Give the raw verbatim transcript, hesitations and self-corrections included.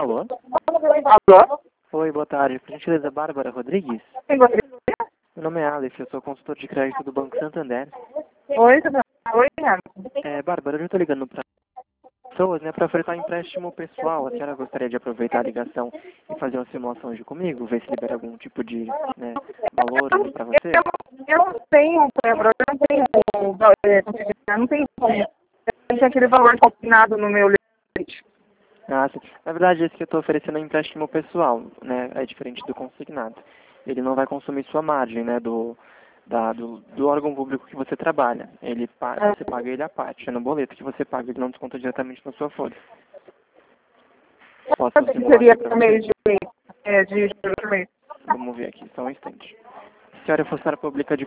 Alô? Alô? Oi, boa tarde. Por gentileza, Bárbara Rodrigues? Quem gostaria? Meu nome é Aleph, eu sou consultor de crédito do Banco Santander. Oi, tudo bem? Oi, Renato. É, Bárbara, eu já estou ligando para pessoas, né, para ofertar um empréstimo pessoal. A senhora gostaria de aproveitar a ligação e fazer uma simulação hoje comigo, ver se libera algum tipo de né, valor para você? Eu, eu não tenho, Débora, eu não tenho, é, eu não tenho como. Eu tenho aquele valor combinado no meu limite. Ah, sim. Na verdade, esse que eu estou oferecendo é um empréstimo pessoal, né, é diferente do consignado. Ele não vai consumir sua margem, né, do, da, do, do órgão público que você trabalha. Ele paga, você paga ele à parte, é no boleto que você paga, ele não desconta diretamente na sua folha. Posso Quanto que simular seria aqui para por mês você? de, é, de, de mês? Vamos ver aqui, só um instante. Se a senhora fosse para a pública de